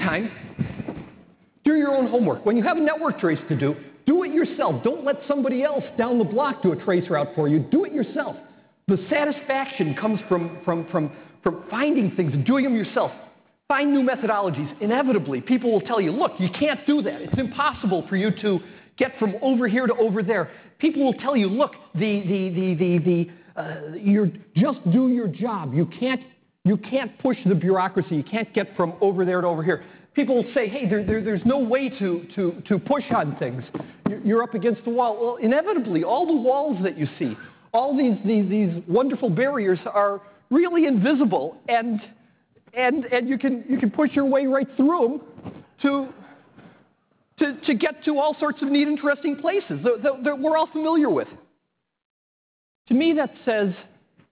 time, do your own homework. When you have a network trace to do it yourself. Don't let somebody else down the block do a trace route for you. Do it yourself. The satisfaction comes from finding things and doing them yourself. Find new methodologies. Inevitably, people will tell you, look, you can't do that. It's impossible for you to get from over here to over there. People will tell you, look, you just do your job. You can't push the bureaucracy. You can't get from over there to over here. People will say, hey, there's no way to push on things. You're up against the wall. Well, inevitably, all the walls that you see, all these wonderful barriers are really invisible, and you can push your way right through them to get to all sorts of neat, interesting places that we're all familiar with. To me, that says,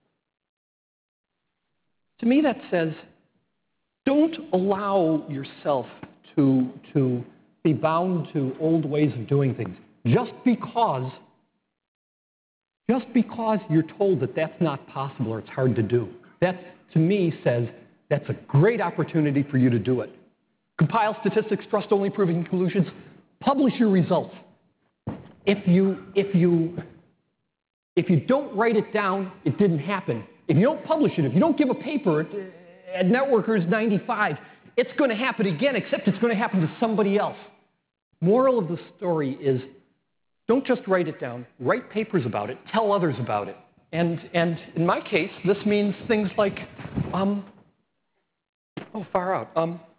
don't allow yourself to be bound to old ways of doing things just because you're told that that's not possible or it's hard to do. That, to me, says that's a great opportunity for you to do it. Compile statistics, trust only proving conclusions, publish your results. If you don't write it down, it didn't happen. If you don't publish it, if you don't give a paper at Networkers 95, it's going to happen again, except it's going to happen to somebody else. Moral of the story is, don't just write it down. Write papers about it. Tell others about it. And in my case, this means things like, far out.